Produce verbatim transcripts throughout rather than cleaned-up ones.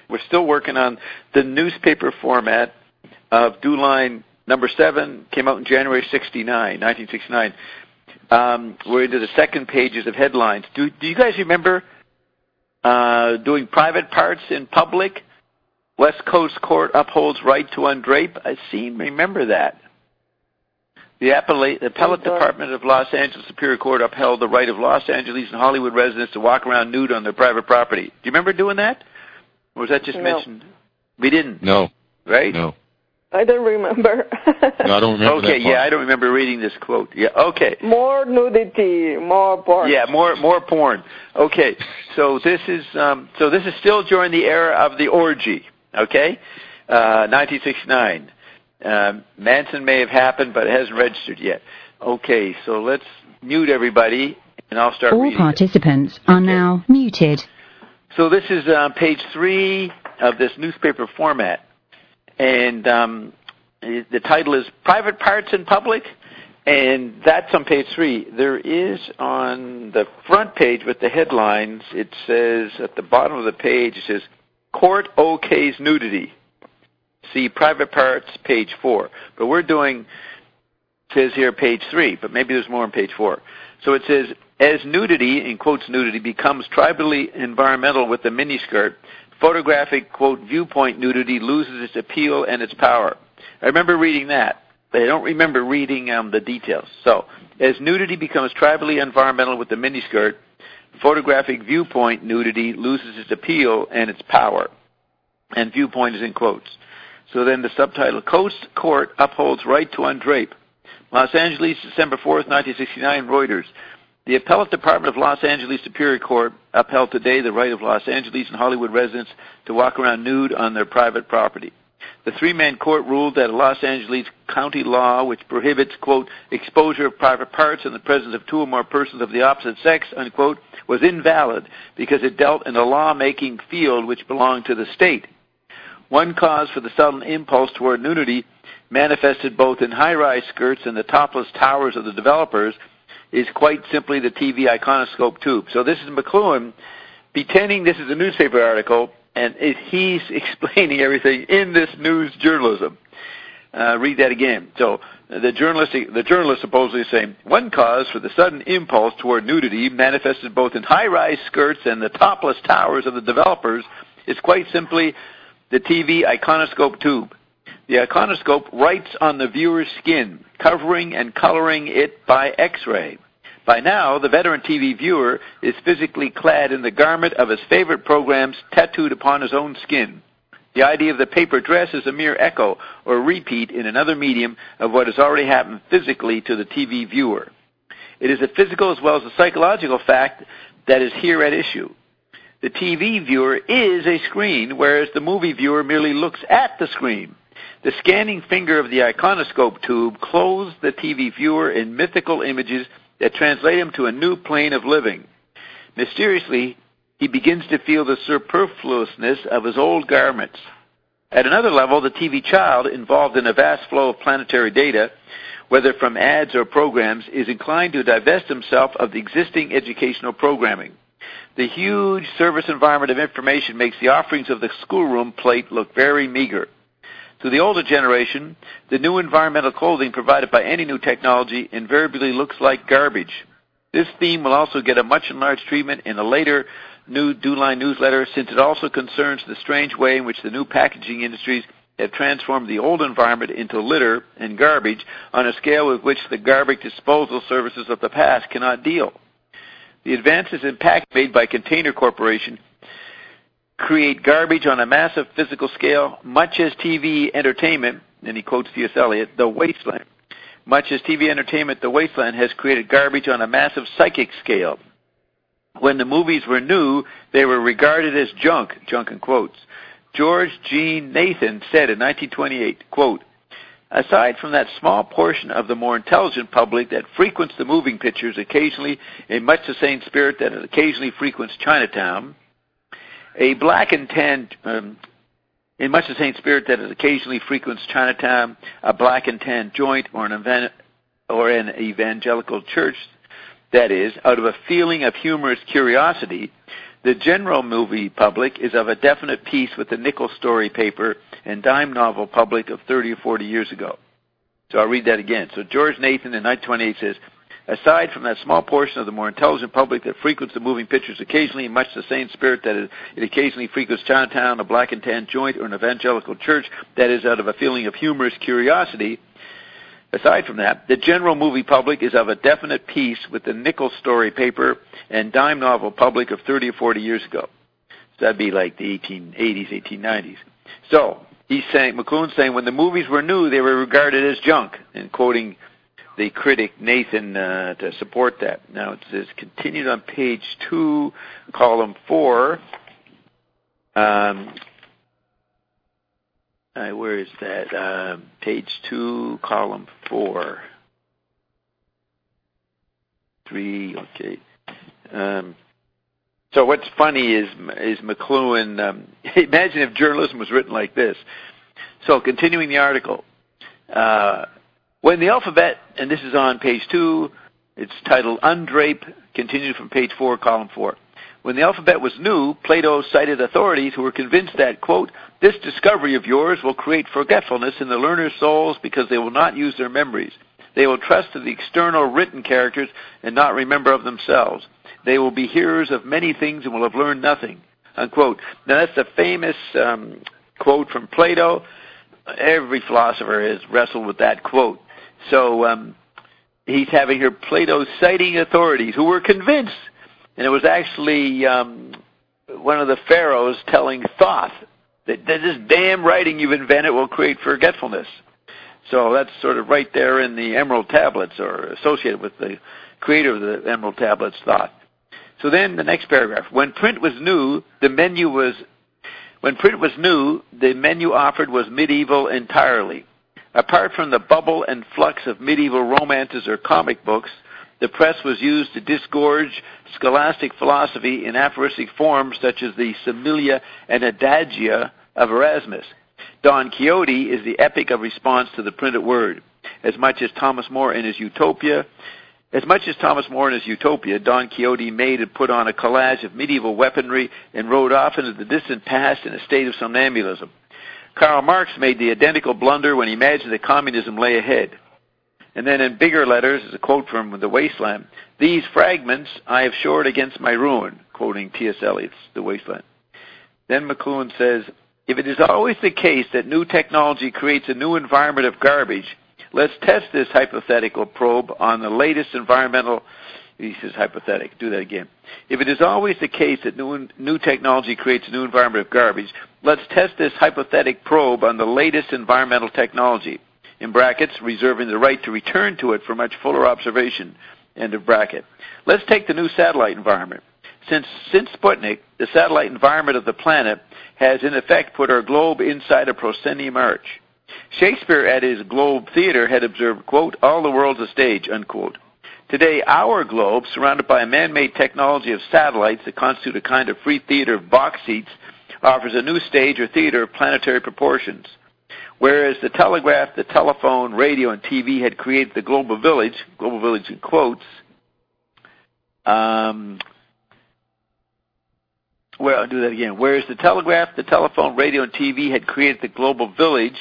We're still working on the newspaper format of DuLine number seven, came out in January sixty-nine, nineteen sixty-nine. Um, we're into the second pages of headlines. Do, do you guys remember uh, doing private parts in public? West Coast Court upholds right to undrape. I seem to remember that. The appellate, the appellate department of Los Angeles Superior Court upheld the right of Los Angeles and Hollywood residents to walk around nude on their private property. Do you remember doing that? Or was that just no. mentioned? We didn't. No. Right? No. I don't remember. no, I don't remember Okay, that yeah, I don't remember reading this quote. Yeah, okay. More nudity, more porn. Yeah, more more porn. Okay, so this is um, so this is still during the era of the orgy. Okay, uh, nineteen sixty-nine. Um, Manson may have happened, but it hasn't registered yet. Okay, so let's mute everybody, and I'll start All reading. All participants it. are okay. now muted. So this is uh, page three of this newspaper format. And um, the title is Private Parts in Public, and that's on page three. There is on the front page with the headlines, it says at the bottom of the page, it says, Court OK's nudity. See Private Parts, page four. But we're doing, it says here, page three, but maybe there's more on page four. So it says, as nudity, in quotes nudity, becomes tribally environmental with the miniskirt, photographic, quote, viewpoint nudity loses its appeal and its power. I remember reading that, but I don't remember reading um, the details. So, as nudity becomes tribally environmental with the miniskirt, photographic viewpoint nudity loses its appeal and its power. And viewpoint is in quotes. So then the subtitle, Coast Court upholds right to undrape. Los Angeles, December fourth, nineteen sixty-nine, Reuters. The Appellate Department of Los Angeles Superior Court upheld today the right of Los Angeles and Hollywood residents to walk around nude on their private property. The three-man court ruled that a Los Angeles county law which prohibits, quote, exposure of private parts in the presence of two or more persons of the opposite sex, unquote, was invalid because it dealt in a law-making field which belonged to the state. One cause for the sudden impulse toward nudity, manifested both in high-rise skirts and the topless towers of the developers, is quite simply the T V iconoscope tube. So this is McLuhan pretending this is a newspaper article, and it, he's explaining everything in this news journalism. Uh, read that again. So the journalist, the journalist supposedly is saying, one cause for the sudden impulse toward nudity, manifested both in high-rise skirts and the topless towers of the developers, is quite simply the T V iconoscope tube. The iconoscope writes on the viewer's skin, covering and coloring it by X-ray. By now, the veteran T V viewer is physically clad in the garment of his favorite programs tattooed upon his own skin. The idea of the paper dress is a mere echo or repeat in another medium of what has already happened physically to the T V viewer. It is a physical as well as a psychological fact that is here at issue. The T V viewer is a screen, whereas the movie viewer merely looks at the screen. The scanning finger of the iconoscope tube clothes the T V viewer in mythical images that translate him to a new plane of living. Mysteriously, he begins to feel the superfluousness of his old garments. At another level, the T V child, involved in a vast flow of planetary data, whether from ads or programs, is inclined to divest himself of the existing educational programming. The huge service environment of information makes the offerings of the schoolroom plate look very meager. To the older generation, the new environmental clothing provided by any new technology invariably looks like garbage. This theme will also get a much enlarged treatment in a later new DuLine newsletter, since it also concerns the strange way in which the new packaging industries have transformed the old environment into litter and garbage on a scale with which the garbage disposal services of the past cannot deal. The advances in packaging made by Container Corporation create garbage on a massive physical scale, much as T V entertainment, and he quotes T S Eliot, the wasteland. Much as T V entertainment, the wasteland has created garbage on a massive psychic scale. When the movies were new, they were regarded as junk, junk in quotes. George G. Nathan said in nineteen twenty-eight, quote, aside from that small portion of the more intelligent public that frequents the moving pictures occasionally in much the same spirit that it occasionally frequents Chinatown, a black and tan, um, in much the same spirit that it occasionally frequents Chinatown, a black and tan joint, or an, event, or an evangelical church, that is, out of a feeling of humorous curiosity, The general movie public is of a definite piece with the nickel story paper and dime novel public of thirty or forty years ago. So I'll read that again. So George Nathan in nineteen twenty-eight says, aside from that small portion of the more intelligent public that frequents the moving pictures occasionally in much the same spirit that it occasionally frequents Chinatown, a black and tan joint, or an evangelical church, that is out of a feeling of humorous curiosity, aside from that, the general movie public is of a definite piece with the nickel story paper and dime novel public of thirty or forty years ago. So that'd be like the eighteen eighties, eighteen nineties. So he's saying, McLuhan's saying, when the movies were new, they were regarded as junk, and quoting the critic Nathan uh, to support that. Now it says, continued on page two, column four. Um, uh, where is that? Uh, page two, column four. Three, okay. Um, so what's funny is is McLuhan, um, imagine if journalism was written like this. So continuing the article, uh, when the alphabet, and this is on page two, it's titled Undrape, continued from page four, column four. When the alphabet was new, Plato cited authorities who were convinced that, quote, this discovery of yours will create forgetfulness in the learner's souls because they will not use their memories. They will trust to the external written characters and not remember of themselves. They will be hearers of many things and will have learned nothing, unquote. Now that's a famous um, quote from Plato. Every philosopher has wrestled with that quote. So um, he's having here Plato citing authorities who were convinced, and it was actually um, one of the pharaohs telling Thoth that, that this damn writing you've invented will create forgetfulness. So that's sort of right there in the Emerald Tablets, or associated with the creator of the Emerald Tablets, Thoth. So then the next paragraph. When print was new, the menu was when print was new, the menu offered was medieval entirely. Apart from the bubble and flux of medieval romances or comic books, the press was used to disgorge scholastic philosophy in aphoristic forms such as the Similia and Adagia of Erasmus. Don Quixote is the epic of response to the printed word. As much as Thomas More in his Utopia, as much as Thomas More in his Utopia, Don Quixote made and put on a collage of medieval weaponry and rode off into the distant past in a state of somnambulism. Karl Marx made the identical blunder when he imagined that communism lay ahead. And then in bigger letters, as a quote from The Wasteland, these fragments I have shored against my ruin, quoting T S Eliot's The Wasteland. Then McLuhan says, if it is always the case that new technology creates a new environment of garbage, let's test this hypothetical probe on the latest environmental, he says hypothetic, do that again. If it is always the case that new, new technology creates a new environment of garbage, let's test this hypothetic probe on the latest environmental technology, in brackets, reserving the right to return to it for much fuller observation, end of bracket. Let's take the new satellite environment. Since, since Sputnik, the satellite environment of the planet has in effect put our globe inside a proscenium arch. Shakespeare at his Globe Theater had observed, quote, all the world's a stage, unquote. Today, our globe, surrounded by a man-made technology of satellites that constitute a kind of free theater of box seats, offers a new stage or theater of planetary proportions. Whereas the telegraph, the telephone, radio, and T V had created the global village, global village in quotes, um, well, I'll do that again. Whereas the telegraph, the telephone, radio, and T V had created the global village,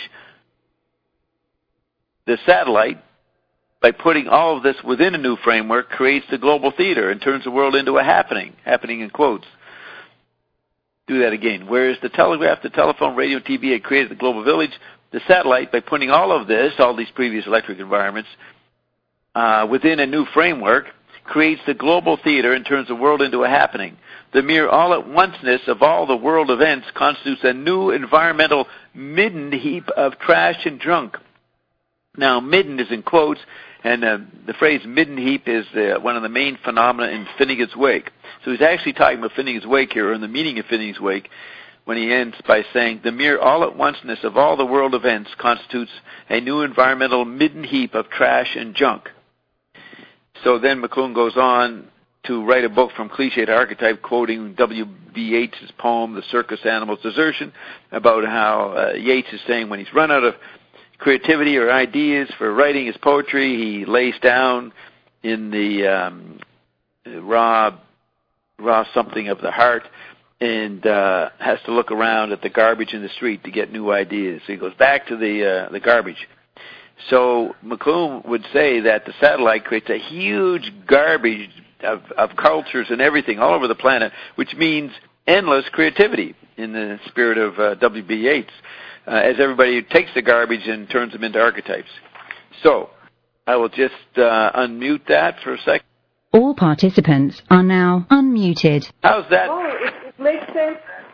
the satellite, by putting all of this within a new framework, creates the global theater and turns the world into a happening, happening in quotes. Do that again. Whereas the telegraph, the telephone, radio, and T V had created the global village, the satellite, by putting all of this, all these previous electric environments, uh, within a new framework, creates the global theater and turns the world into a happening. The mere all-at-onceness of all the world events constitutes a new environmental midden heap of trash and junk. Now, midden is in quotes, and uh, the phrase midden heap is uh, one of the main phenomena in Finnegan's Wake. So he's actually talking about Finnegan's Wake here, and the meaning of Finnegan's Wake, when he ends by saying, the mere all-at-onceness of all the world events constitutes a new environmental midden heap of trash and junk. So then McLuhan goes on to write a book from cliche to archetype, quoting W B Yeats' poem, The Circus Animal's Desertion, about how uh, Yeats is saying when he's run out of creativity or ideas for writing his poetry, he lays down in the um, raw raw something of the heart, and uh, has to look around at the garbage in the street to get new ideas. So he goes back to the uh, the garbage. So McLuhan would say that the satellite creates a huge garbage of, of cultures and everything all over the planet, which means endless creativity in the spirit of uh, W B Yeats, uh, as everybody takes the garbage and turns them into archetypes. So I will just uh, unmute that for a second. All participants are now unmuted. How's that? Oh, it, it makes sense.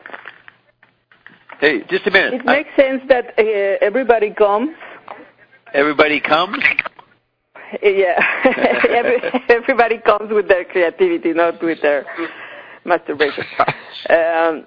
Hey, just a minute. It makes I, sense that uh, everybody comes. Everybody comes? Yeah. Every, everybody comes with their creativity, not with their masturbation. Um,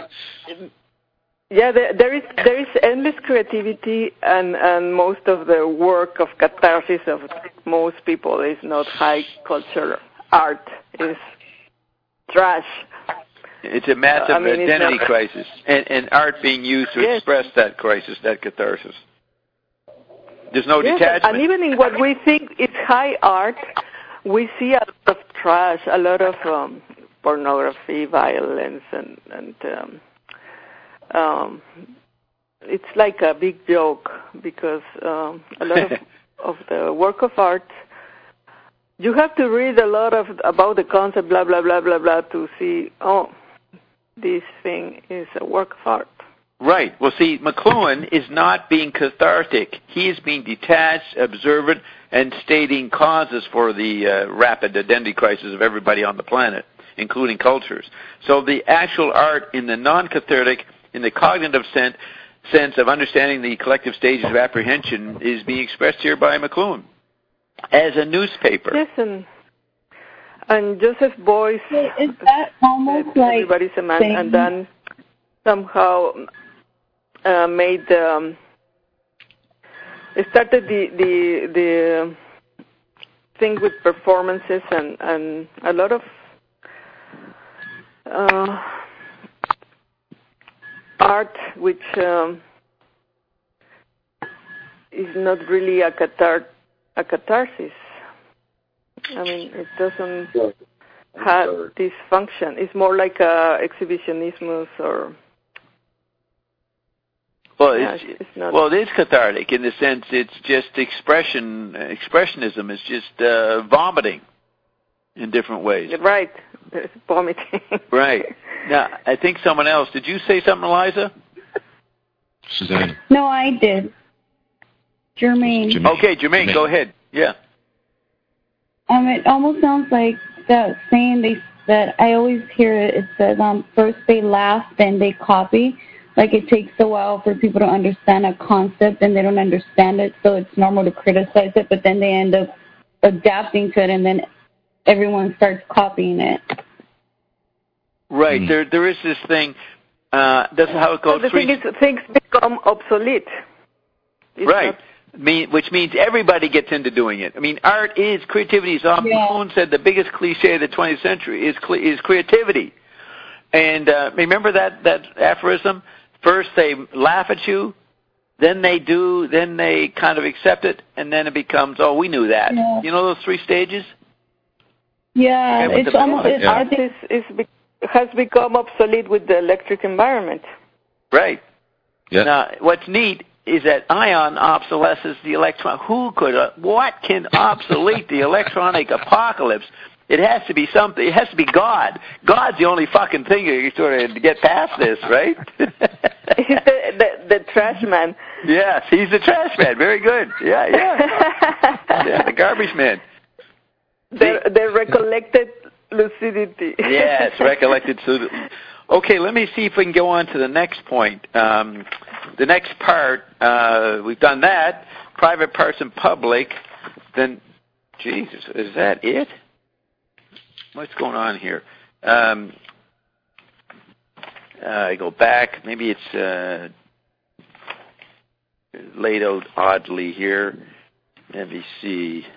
yeah, there, there is there is endless creativity, and, and most of the work of catharsis of most people is not high culture art. It's trash. It's a massive uh, I mean, identity crisis, and, and art being used to yes. express that crisis, that catharsis. There's no yes, detachment. And even in what we think is high art, we see a lot of trash, a lot of um, pornography, violence, and, and um, um, it's like a big joke because um, a lot of, of the work of art, you have to read a lot of about the concept, blah, blah, blah, blah, blah, to see, oh, this thing is a work of art. Right. Well, see, McLuhan is not being cathartic. He is being detached, observant, and stating causes for the uh, rapid identity crisis of everybody on the planet, including cultures. So the actual art in the non-cathartic, in the cognitive sense, sense of understanding the collective stages of apprehension is being expressed here by McLuhan as a newspaper. Yes, and, and Joseph Beuys, is that almost uh, like everybody's a man, and then somehow uh, made um, it started the the the thing with performances and, and a lot of uh, art which um, is not really a cathar a catharsis. I mean, it doesn't have this function. It's more like a exhibitionismus or. Well, yeah, it's, it's not. Well, it is cathartic in the sense it's just expression. Expressionism is just uh, vomiting in different ways. Right, there's vomiting. Right. Now, I think someone else. Did you say something, Eliza? Suzanne. No, I did. Jermaine. Jermaine. Okay, Jermaine, Jermaine, go ahead. Yeah. Um, it almost sounds like that saying they that I always hear it. It says, um, first they laugh, then they copy. Like it takes a while for people to understand a concept, and they don't understand it, so it's normal to criticize it. But then they end up adapting to it, and then everyone starts copying it. Right. Mm. There, there is this thing. Uh, that's how it goes. So the thing is, things become obsolete. It's right. Mean, which means everybody gets into doing it. I mean, art is creativity. As McLuhan said, the biggest cliche of the twentieth century is is creativity. And uh, remember that that aphorism? First they laugh at you, then they do, then they kind of accept it, and then it becomes, oh, we knew that. Yeah. You know those three stages? Yeah, okay, it's almost it's, yeah. art is, is be, has become obsolete with the electric environment. Right. Yeah. Now, what's neat is that ion obsolesces the electron. Who could, uh, what can obsolete the electronic apocalypse? It has to be something. It has to be God. God's the only fucking thing you sort of to get past this, right? He's the, the, the trash man. Yes, he's the trash man. Very good. Yeah, yeah. Yeah, the garbage man. The, the recollected lucidity. Yes, recollected lucidity. Okay, let me see if we can go on to the next point. Um, the next part, uh, we've done that. Private parts and public. Then, Jesus, is that it? What's going on here? Um, uh, I go back. Maybe it's uh, laid out oddly here. Let me see.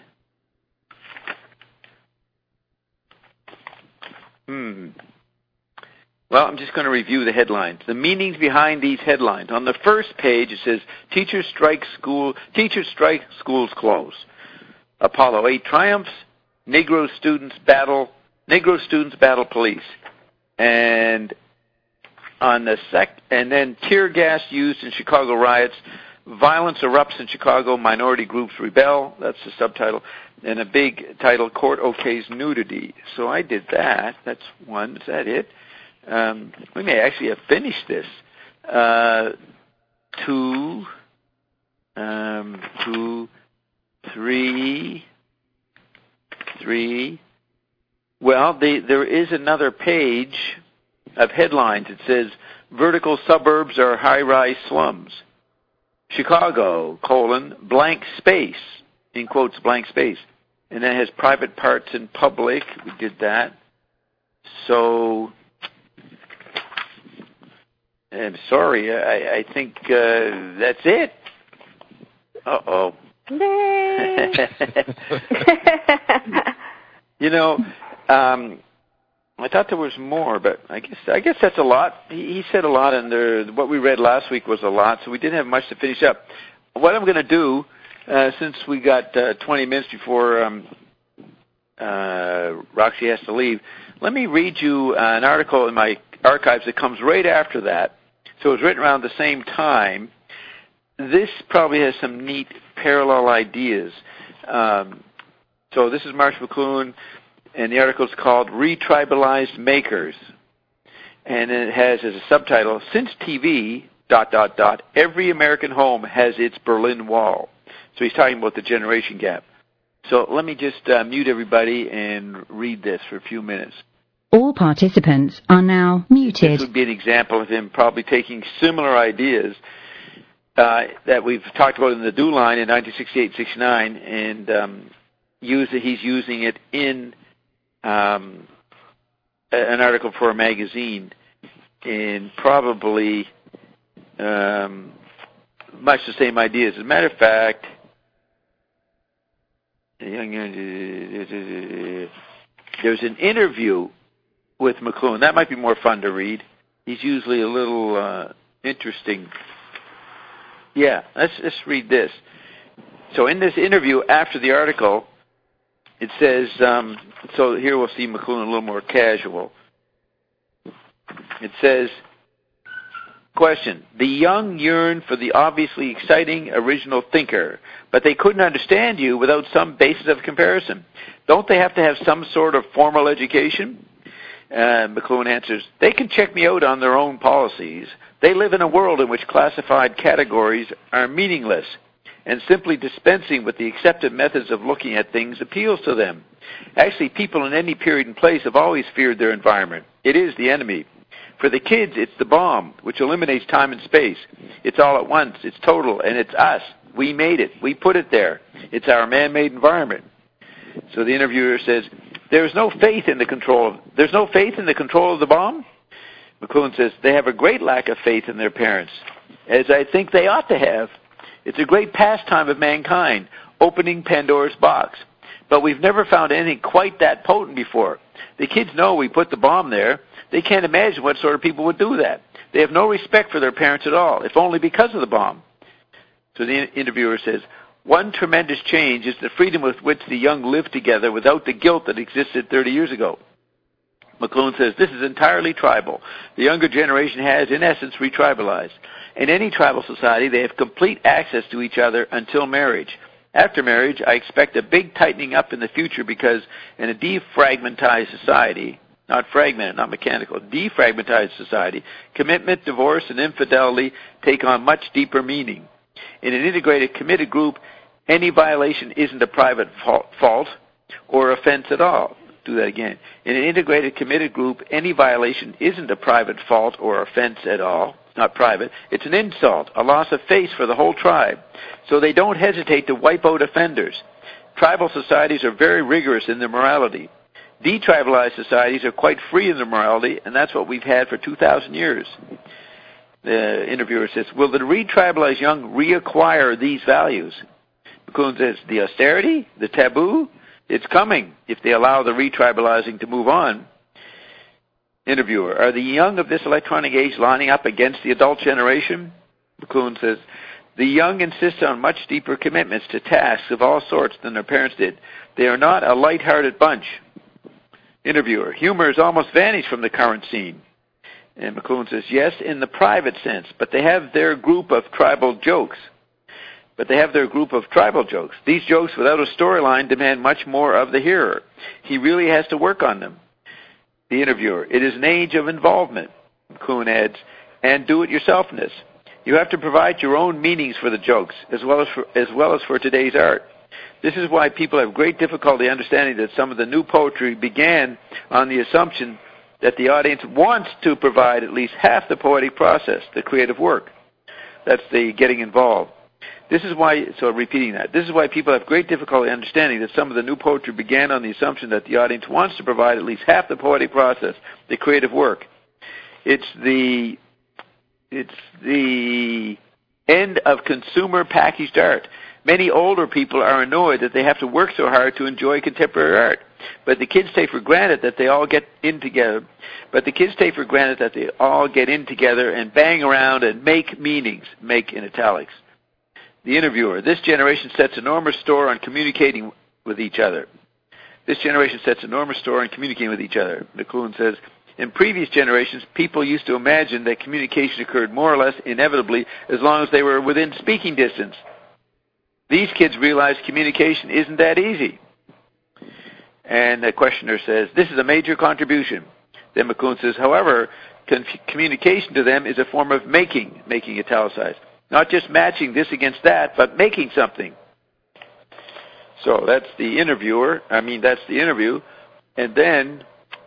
Hmm. Well, I'm just going to review the headlines. The meanings behind these headlines. On the first page, it says, Teachers strike school. Teachers strike, schools close. Apollo eight triumphs. Negro students battle Negro students battle police. And on the sec, and then tear gas used in Chicago riots. Violence erupts in Chicago. Minority groups rebel. That's the subtitle. And a big title, Court okays nudity. So I did that. That's one. Is that it? Um, we may actually have finished this. Uh, two, um, two, three, three. Well, they, there is another page of headlines. It says, vertical suburbs are high-rise slums. Chicago, colon, blank space, in quotes, blank space. And then it has private parts in public. We did that. So, I'm sorry, I, I think uh, that's it. Uh-oh. You know, um, I thought there was more, but I guess I guess that's a lot. He, he said a lot, and there, what we read last week was a lot, so we didn't have much to finish up. What I'm going to do, uh, since we got uh, twenty minutes before um, uh, Roxy has to leave, let me read you uh, an article in my archives that comes right after that. So it was written around the same time. This probably has some neat parallel ideas. Um, so this is Marsh McLuhan, and the article is called Retribalized Makers. And it has as a subtitle, Since T V, dot, dot, dot, every American home has its Berlin Wall. So he's talking about the generation gap. So let me just uh, mute everybody and read this for a few minutes. All participants are now muted. This would be an example of him probably taking similar ideas uh, that we've talked about in the Do Line in nineteen sixty-eight sixty-nine, and um, use it, he's using it in um, an article for a magazine, and probably um, much the same ideas. As a matter of fact, there's an interview with McLuhan. That might be more fun to read. He's usually a little uh, interesting. Yeah, let's let's read this. So in this interview after the article, it says, um, so here we'll see McLuhan a little more casual. It says, question, the young yearn for the obviously exciting original thinker, but they couldn't understand you without some basis of comparison. Don't they have to have some sort of formal education? Uh, McLuhan answers, they can check me out on their own policies. They live in a world in which classified categories are meaningless, and simply dispensing with the accepted methods of looking at things appeals to them. Actually, people in any period and place have always feared their environment. It is the enemy. For the kids, it's the bomb, which eliminates time and space. It's all at once. It's total, and it's us. We made it. We put it there. It's our man-made environment. So the interviewer says, There's no faith in the control of, there's no faith in the control of the bomb? McLuhan says, they have a great lack of faith in their parents, as I think they ought to have. It's a great pastime of mankind, opening Pandora's box. But we've never found anything quite that potent before. The kids know we put the bomb there. They can't imagine what sort of people would do that. They have no respect for their parents at all, if only because of the bomb. So the interviewer says, one tremendous change is the freedom with which the young live together without the guilt that existed thirty years ago. McLuhan says, this is entirely tribal. The younger generation has, in essence, retribalized. In any tribal society, they have complete access to each other until marriage. After marriage, I expect a big tightening up in the future because in a defragmentized society, not fragmented, not mechanical, defragmentized society, commitment, divorce, and infidelity take on much deeper meaning. In an integrated, committed group, any violation isn't a private fault or offense at all. Do that again. In an integrated, committed group, any violation isn't a private fault or offense at all. It's not private. It's an insult, a loss of face for the whole tribe. So they don't hesitate to wipe out offenders. Tribal societies are very rigorous in their morality. Detribalized societies are quite free in their morality, and that's what we've had for two thousand years. The interviewer says, will the retribalized young reacquire these values? McLuhan says, the austerity, the taboo, it's coming if they allow the retribalizing to move on. Interviewer, are the young of this electronic age lining up against the adult generation? McLuhan says, the young insist on much deeper commitments to tasks of all sorts than their parents did. They are not a light-hearted bunch. Interviewer, humor has almost vanished from the current scene. And McLuhan says, yes, in the private sense, but they have their group of tribal jokes. But they have their group of tribal jokes. These jokes without a storyline demand much more of the hearer. He really has to work on them. The interviewer, it is an age of involvement, McLuhan adds, and do-it-yourselfness. You have to provide your own meanings for the jokes, as well as for, as well as for today's art. This is why people have great difficulty understanding that some of the new poetry began on the assumption that the audience wants to provide at least half the poetic process, the creative work. That's the getting involved. This is why, so repeating that, this is why people have great difficulty understanding that some of the new poetry began on the assumption that the audience wants to provide at least half the poetic process, the creative work. It's the, it's the end of consumer packaged art. Many older people are annoyed that they have to work so hard to enjoy contemporary art. But the kids take for granted that they all get in together. But the kids take for granted that they all get in together and bang around and make meanings, make in italics. The interviewer, this generation sets enormous store on communicating with each other. This generation sets enormous store on communicating with each other. McLuhan says, in previous generations, people used to imagine that communication occurred more or less inevitably as long as they were within speaking distance. These kids realize communication isn't that easy. And the questioner says, this is a major contribution. Then McLuhan says, however, con- communication to them is a form of making, making italicized. Not just matching this against that, but making something. So that's the interviewer. I mean, that's the interview. And then,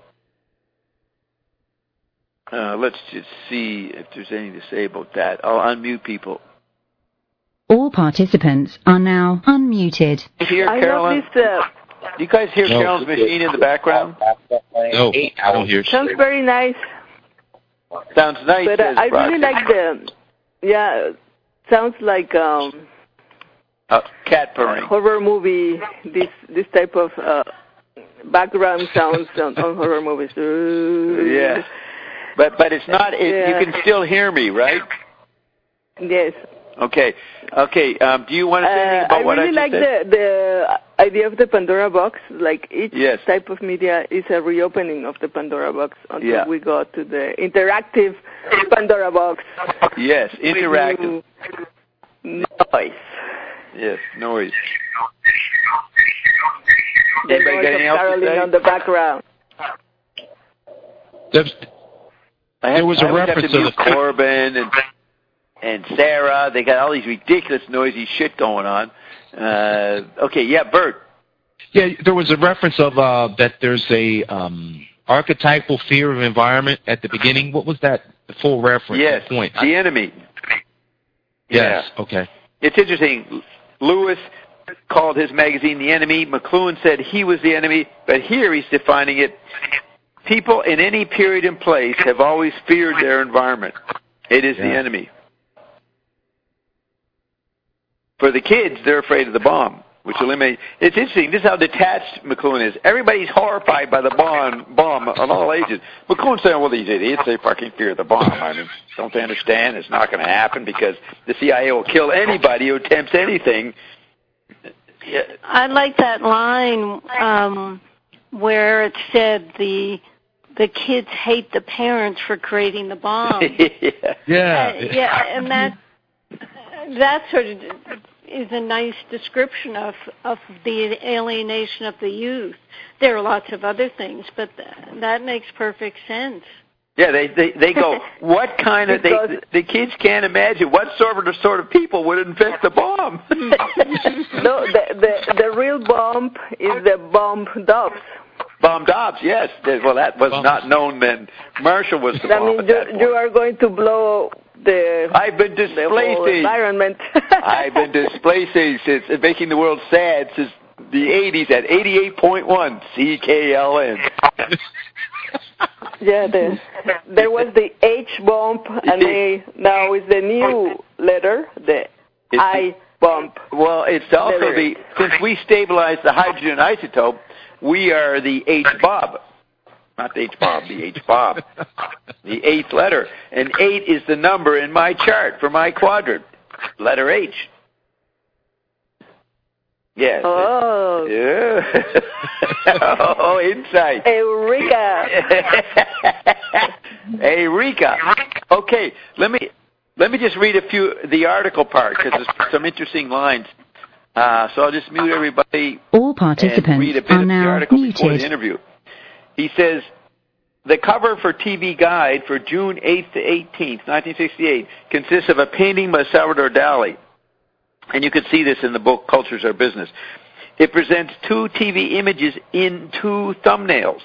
uh, let's just see if there's anything to say about that. I'll unmute people. All participants are now unmuted. You hear I Carolyn? noticed, uh, Do you guys hear No. Carolyn's machine in the background? No, I don't hear sounds very nice. Sounds nice. But uh, says I really Brock. like the, yeah, sounds like um, uh, cat purring. horror movie. This this type of uh, background sounds on, on horror movies. Yeah, but but it's not. It, Yeah. You can still hear me, right? Yes. Okay. Okay. Um, do you want to say anything Uh, about I what really I like just said? the the idea of the Pandora box. Like each Yes. type of media is a reopening of the Pandora box until Yeah. we go to the interactive Pandora box. Yes, interactive. With noise. Yes, noise. The Anybody noise got of anything else to Caroline say? on the background. There's, I have, There was a I always have reference to to mute the- Corbin and and Sarah. They got all these ridiculous, noisy shit going on. Uh, okay, yeah, Bert. yeah, there was a reference of uh, that there's a um, archetypal fear of environment at the beginning. What was that? The full reference. Yes, the point. the enemy. yes. Yeah. Okay. It's interesting. Lewis called his magazine the enemy. McLuhan said he was the enemy, but here he's defining it. People in any period and place have always feared their environment. It is Yeah. the enemy. For the kids, they're afraid of the bomb, which eliminate. It's interesting. This is how detached McLuhan is. Everybody's horrified by the bomb, bomb on all ages. McLuhan's saying, well, these idiots, they fucking fear the bomb. I mean, don't they understand it's not going to happen because the C I A will kill anybody who attempts anything. Yeah. I like that line um, where it said the the kids hate the parents for creating the bomb. yeah. Yeah. Uh, yeah, and that that sort of is a nice description of of the alienation of the youth. There are lots of other things, but th- that makes perfect sense. Yeah, they, they they go, what kind of, they, the kids can't imagine what sort of, the sort of people would invent the bomb. No, the, the the real bomb is the bomb Dobbs. Bomb Dobbs, yes. Well, that was not known then. Marshall was the That bomb means at you, that point. you are going to blow the, I've been the whole displacing. environment. I've been displacing since, making the world sad since the eighties at eighty-eight point one C K L N. Yeah, the, there was the H bomb, and they, now is the new letter, the It's I bomb. Well, it's also Letter. the, since we stabilized the hydrogen isotope, we are the H Bob. Not the H Bob, the H Bob. The eighth letter. And eight is the number in my chart for my quadrant. Letter H. Yes. Oh. Yeah. Oh, insight. Eureka. Eureka. Okay, let me let me just read a few the article part because there's some interesting lines. Uh, so I'll just mute everybody. All participants and read a bit are of the now article before muted. the interview. He says the cover for T V Guide for June eighth to eighteenth, nineteen sixty-eight, consists of a painting by Salvador Dali. And you can see this in the book, Cultures Are Business. It presents two T V images in two thumbnails.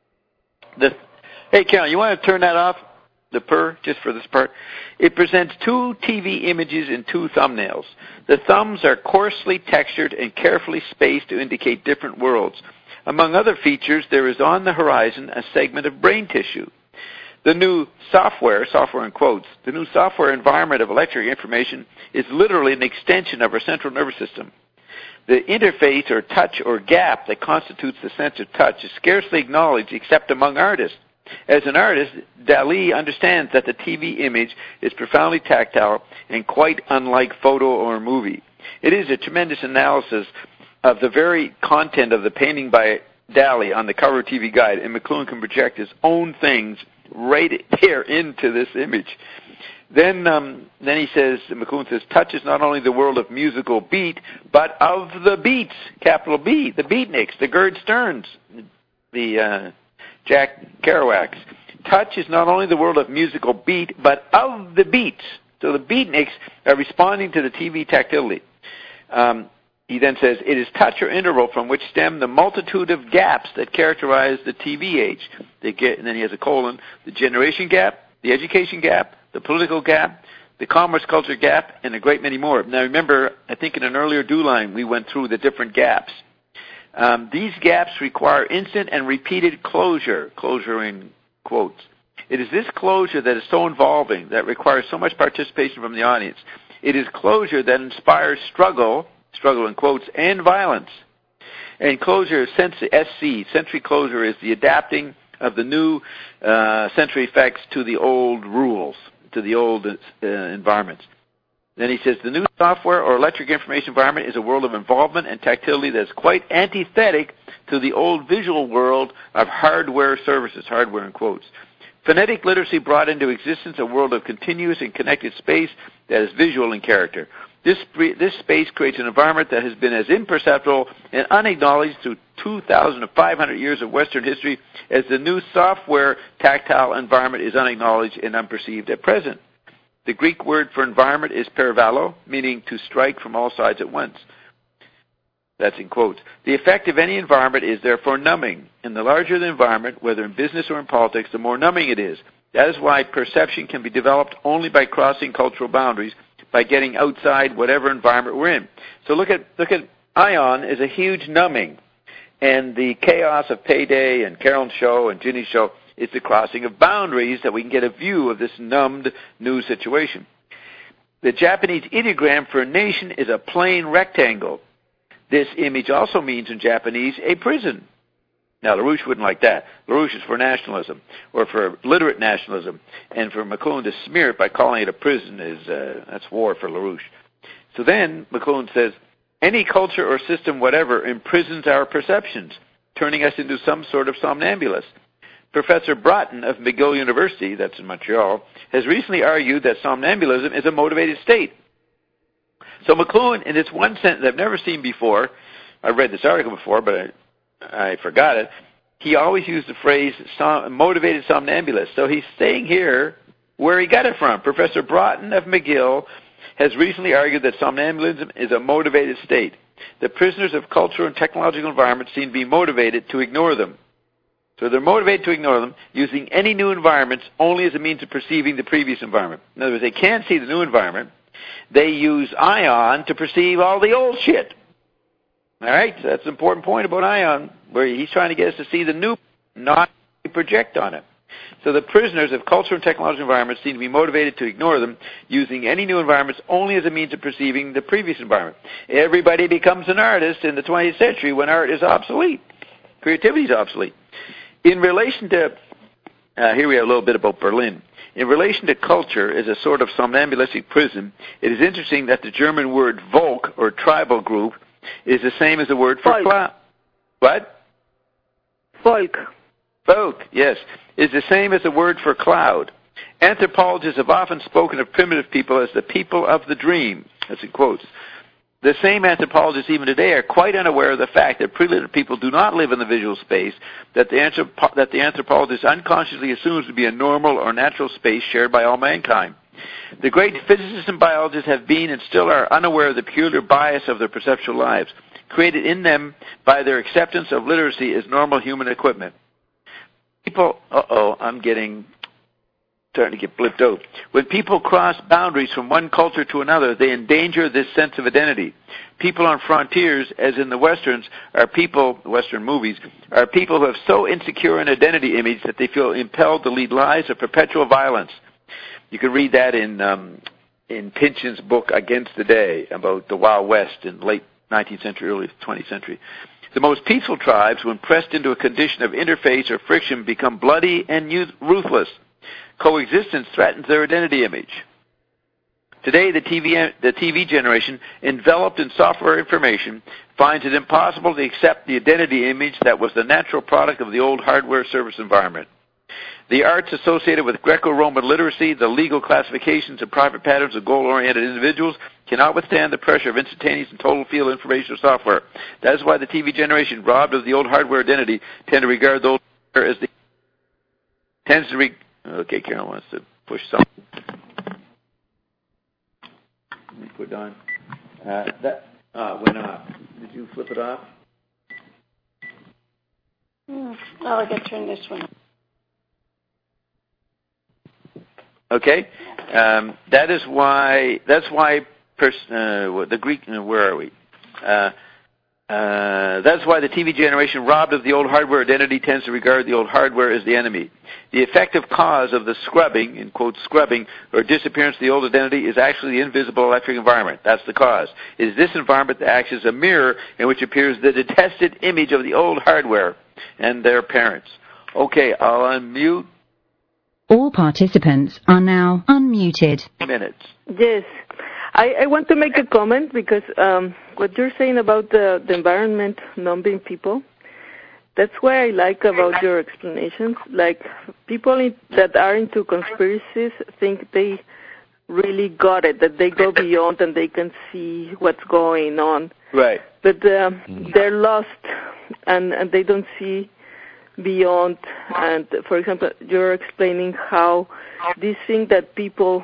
The, hey, Carol, you want to turn that off? The purr, just for this part. It presents two T V images in two thumbnails. The thumbs are coarsely textured and carefully spaced to indicate different worlds. Among other features, there is on the horizon a segment of brain tissue. The new software, software in quotes, the new software environment of electric information is literally an extension of our central nervous system. The interface or touch or gap that constitutes the sense of touch is scarcely acknowledged except among artists. As an artist, Dali understands that the T V image is profoundly tactile and quite unlike photo or movie. It is a tremendous analysis of the very content of the painting by Dali on the cover of T V Guide, and McLuhan can project his own things right there into this image. Then um, then he says, McLuhan says, touch is not only the world of musical beat, but of the beats, capital B, the beatniks, the Gerd Sterns, the uh, Jack Kerouacs. Touch is not only the world of musical beat, but of the beats. So the beatniks are responding to the T V tactility. Um, he then says, it is touch or interval from which stem the multitude of gaps that characterize the T V age. They get, and then he has a colon, the generation gap, the education gap, the political gap, the commerce culture gap, and a great many more. Now remember, I think in an earlier do line we went through the different gaps. Um, these gaps require instant and repeated closure, closure in quotes. It is this closure that is so involving, that requires so much participation from the audience. It is closure that inspires struggle, struggle in quotes, and violence. And closure, S C, sensory closure, is the adapting of the new uh, sensory effects to the old rules, to the old uh, environments. Then he says, the new software or electric information environment is a world of involvement and tactility that is quite antithetic to the old visual world of hardware services, hardware in quotes. Phonetic literacy brought into existence a world of continuous and connected space that is visual in character. This, this space creates an environment that has been as imperceptible and unacknowledged through two thousand five hundred years of Western history as the new software tactile environment is unacknowledged and unperceived at present. The Greek word for environment is perivalo, meaning to strike from all sides at once. That's in quotes. The effect of any environment is therefore numbing. And the larger the environment, whether in business or in politics, the more numbing it is. That is why perception can be developed only by crossing cultural boundaries, by getting outside whatever environment we're in. So look at look at ION as a huge numbing. And the chaos of Payday and Carolyn's show and Ginny's show is the crossing of boundaries that we can get a view of this numbed new situation. The Japanese ideogram for a nation is a plain rectangle. This image also means in Japanese a prison. Now, LaRouche wouldn't like that. LaRouche is for nationalism, or for literate nationalism. And for McLuhan to smear it by calling it a prison is, uh, that's war for LaRouche. So then, McLuhan says, any culture or system, whatever, imprisons our perceptions, turning us into some sort of somnambulist. Professor Broughton of McGill University, that's in Montreal, has recently argued that somnambulism is a motivated state. So McLuhan, in this one sentence I've never seen before, I read this article before, but I, I forgot it, he always used the phrase som- motivated somnambulist. So he's saying here where he got it from. Professor Broughton of McGill has recently argued that somnambulism is a motivated state. The prisoners of cultural and technological environments seem to be motivated to ignore them. So they're motivated to ignore them, using any new environments only as a means of perceiving the previous environment. In other words, they can't see the new environment. They use ION to perceive all the old shit. All right? So that's an important point about ION, where he's trying to get us to see the new, not project on it. So the prisoners of cultural and technological environments seem to be motivated to ignore them, using any new environments only as a means of perceiving the previous environment. Everybody becomes an artist in the twentieth century when art is obsolete. Creativity is obsolete. In relation to, uh, here we have a little bit about Berlin. In relation to culture as a sort of somnambulistic prison, it is interesting that the German word Volk, or tribal group, is the same as the word for Folk. cloud. What? Folk. Folk, yes, is the same as the word for cloud. Anthropologists have often spoken of primitive people as the people of the dream, that's in quotes. The same anthropologists even today are quite unaware of the fact that primitive people do not live in the visual space that the, anthropo- that the anthropologist unconsciously assumes to be a normal or natural space shared by all mankind. The great physicists and biologists have been and still are unaware of the peculiar bias of their perceptual lives, created in them by their acceptance of literacy as normal human equipment. People, uh-oh, I'm getting... starting to get blipped out. When people cross boundaries from one culture to another, they endanger this sense of identity. People on frontiers, as in the Westerns, are people, Western movies, are people who have so insecure an identity image that they feel impelled to lead lives of perpetual violence. You can read that in um, in Pynchon's book, Against the Day, about the Wild West in late nineteenth century, early twentieth century. The most peaceful tribes, when pressed into a condition of interface or friction, become bloody and ruthless. Coexistence threatens their identity image. Today, the T V, the T V generation, enveloped in software information, finds it impossible to accept the identity image that was the natural product of the old hardware service environment. The arts associated with Greco-Roman literacy, the legal classifications and private patterns of goal-oriented individuals cannot withstand the pressure of instantaneous and total field information or software. That is why the T V generation, robbed of the old hardware identity, tend to regard the old hardware as the... tends to re, Okay, Carol wants to push something. Let me put it on. Uh, that uh, went off. Did you flip it off? Oh, I got to turn this one on. Okay, um, that is why. That's why pers- uh, the Greek. Uh, where are we? Uh, Uh, that's why the T V generation, robbed of the old hardware identity, tends to regard the old hardware as the enemy. The effective cause of the scrubbing, in quotes, scrubbing, or disappearance of the old identity is actually the invisible electric environment. That's the cause. It is this environment that acts as a mirror in which appears the detested image of the old hardware and their parents. Okay, I'll unmute. All participants are now unmuted. Minutes. Yes. I, I want to make a comment because um, what you're saying about the, the environment numbing people, that's what I like about your explanations. Like, people in, that are into conspiracies think they really got it, that they go beyond and they can see what's going on. Right. But uh, they're lost and, and they don't see beyond. And, for example, you're explaining how this thing that people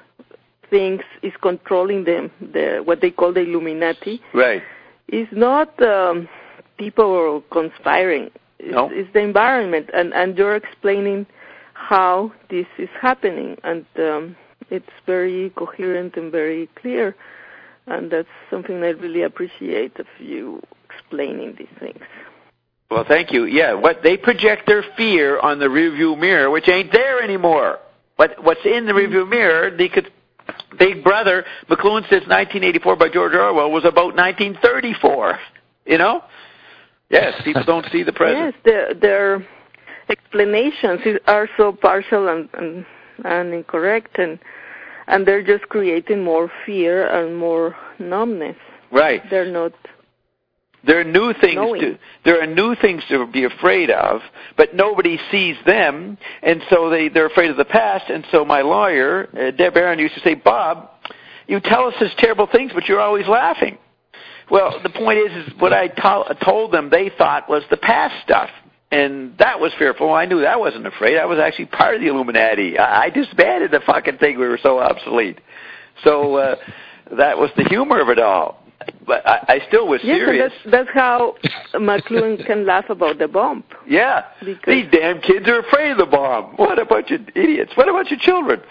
thinks is controlling them, the, what they call the Illuminati, right, is not um, people conspiring. It's, no. it's the environment, and, and you're explaining how this is happening, and um, it's very coherent and very clear, and that's something I really appreciate of you explaining these things. Well, thank you. Yeah, what they project their fear on the rearview mirror, which ain't there anymore. What what's in the rearview mirror, they could. Big Brother, McLuhan says nineteen eighty-four by George Orwell was about nineteen thirty-four. You know? Yes, people don't see the present. Yes, their, their explanations are so partial and, and, and incorrect, and and they're just creating more fear and more numbness. Right. They're not. There are new things knowing. to there are new things to be afraid of, but nobody sees them, and so they they're afraid of the past. And so my lawyer, uh, Deb Aaron, used to say, "Bob, you tell us these terrible things, but you're always laughing." Well, the point is, is what I to- told them they thought was the past stuff, and that was fearful. I knew that wasn't afraid. I was actually part of the Illuminati. I, I disbanded the fucking thing. We were so obsolete. So uh, that was the humor of it all. But I, I still was yes, serious. And that's, that's how McLuhan can laugh about the bomb. Yeah. Because these damn kids are afraid of the bomb. What a bunch of idiots. What about your children?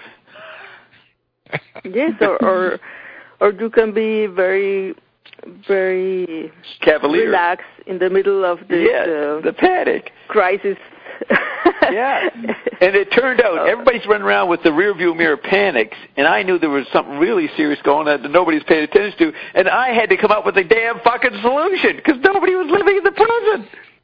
Yes, or, or or you can be very, very cavalier, relaxed in the middle of this yeah, uh, the panic crisis. Yeah, and it turned out everybody's running around with the rearview mirror panics, and I knew there was something really serious going on that nobody's paying attention to, and I had to come up with a damn fucking solution because nobody was living in the present.